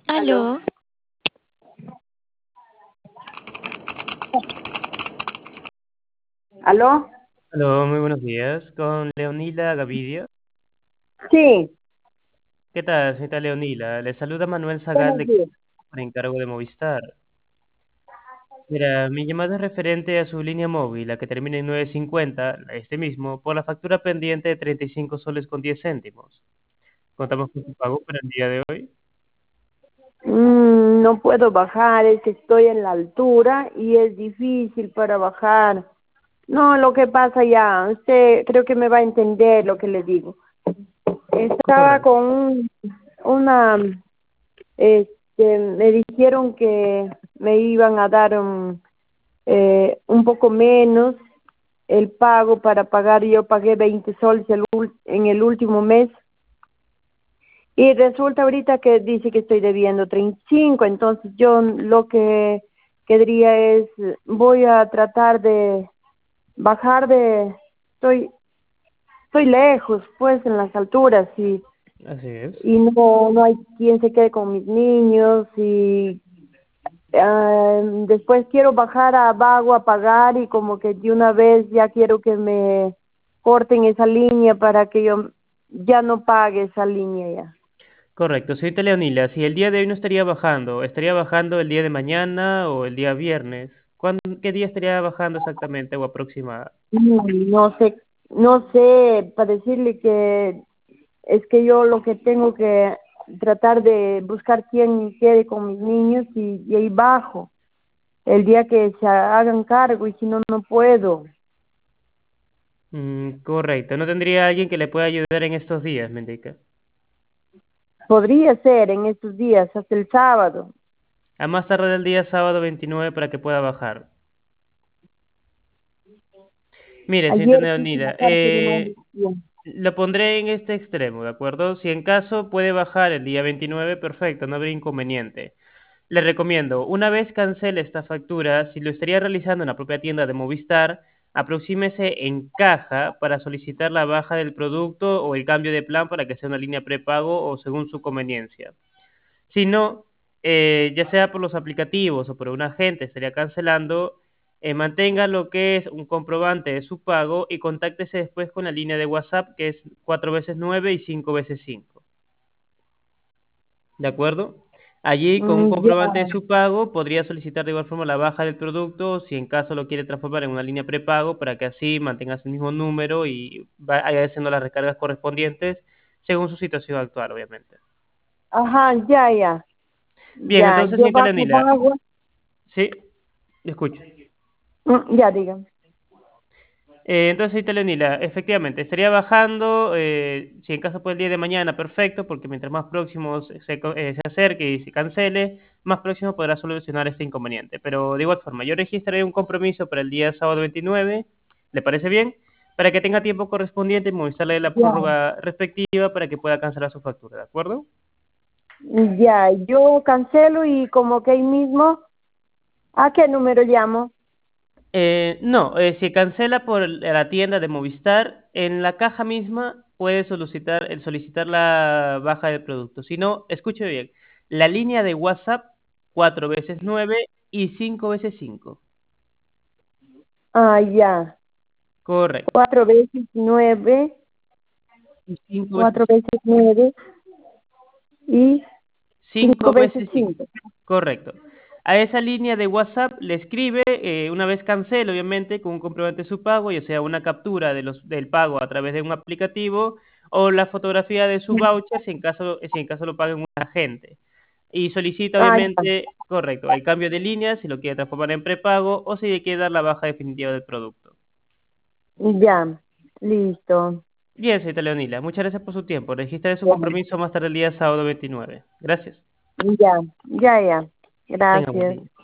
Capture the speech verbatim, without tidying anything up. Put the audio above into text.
Aló. Aló, ¿Aló? Hola, muy buenos días. Con Leonila Gavidia. Sí, ¿Qué tal, señorita Leonila? Le saluda Manuel Zagal buenos de días. por encargo de Movistar. Mira, mi llamada es referente a su línea móvil, la que termina en nueve cincuenta, este mismo, por la factura pendiente de treinta y cinco soles con diez céntimos. Contamos con su pago para el día de hoy. Mm, no puedo bajar, es que estoy en la altura y es difícil para bajar. No, lo que pasa ya, usted creo que me va a entender lo que le digo. Estaba Correcto. con un- una, este, me dijeron que me iban a dar un, eh, un poco menos el pago para pagar. Yo pagué veinte soles el ul- en el último mes. Y resulta ahorita que dice que estoy debiendo treinta y cinco, entonces yo lo que querría es, voy a tratar de bajar de, estoy, estoy lejos, pues, en las alturas, y, Así es. y no, no hay quien se quede con mis niños, y ah, después quiero bajar a Vago a pagar, y como que de una vez ya quiero que me corten esa línea para que yo ya no pague esa línea ya. Correcto, señorita Leonila, si el día de hoy no estaría bajando, ¿estaría bajando el día de mañana o el día viernes? ¿Cuándo, qué día estaría bajando exactamente o aproximada? Mm, No sé, no sé, para decirle que es que yo lo que tengo que tratar de buscar quién quede con mis niños y, y ahí bajo el día que se hagan cargo y si no, no puedo. Mm, correcto. ¿No tendría alguien que le pueda ayudar en estos días, me indica? Podría ser en estos días, hasta el sábado. A más tardar el día sábado veintinueve para que pueda bajar. Mire, señorita Ayer quise Leonida, bajar, pero no me eh, dio. lo pondré en este extremo, ¿de acuerdo? Si en caso puede bajar el día veintinueve, perfecto, no habría inconveniente. Le recomiendo, una vez cancele esta factura, si lo estaría realizando en la propia tienda de Movistar, aproxímese en caja para solicitar la baja del producto o el cambio de plan para que sea una línea prepago o según su conveniencia. Si no, eh, ya sea por los aplicativos o por un agente, estaría cancelando, eh, mantenga lo que es un comprobante de su pago y contáctese después con la línea de WhatsApp que es cuatro veces nueve y cinco veces cinco. ¿De acuerdo? Allí, con un Mm, ya, comprobante de su pago, podría solicitar de igual forma la baja del producto si en caso lo quiere transformar en una línea prepago para que así mantenga el mismo número y vaya haciendo las recargas correspondientes según su situación actual, obviamente. ajá, ya, ya, Bien, ya, entonces, yo señorita bajo Leonila, agua, sí, le escucho. ya diga. Eh, entonces, Leonila, efectivamente, estaría bajando, eh, si en caso puede el día de mañana, perfecto, porque mientras más próximo se, se co- eh, se acerque y se cancele, más próximo podrá solucionar este inconveniente. Pero de igual forma, yo registraré un compromiso para el día sábado veintinueve, ¿le parece bien? Para que tenga tiempo correspondiente y movilizarle la Ya, prórroga respectiva para que pueda cancelar su factura, ¿de acuerdo? ya, yo cancelo y como que ahí mismo, ¿a qué número llamo? Eh, no, eh, si cancela por el- la tienda de Movistar, en la caja misma puede solicitar, el solicitar la baja del producto. Si no, escuche bien, la línea de WhatsApp cuatro veces nueve y cinco veces cinco. Ah, ya. Correcto. Cuatro veces nueve, Y cinco cuatro veces veces nueve y cinco cinco veces veces cinco. cinco. Correcto. A esa línea de WhatsApp le escribe, eh, una vez cancele, obviamente, con un comprobante de su pago, ya sea una captura de los, del pago a través de un aplicativo o la fotografía de su voucher si en caso, si en caso lo paga en un agente. Y solicita, Ah, ya, obviamente, correcto, el cambio de línea si lo quiere transformar en prepago o si le quiere dar la baja definitiva del producto. ya, listo. Bien, señorita Leonila, muchas gracias por su tiempo. Registraré su Ya, compromiso más tarde el día sábado veintinueve. Gracias. ya, ya, ya. Tenga buen Gracias. día.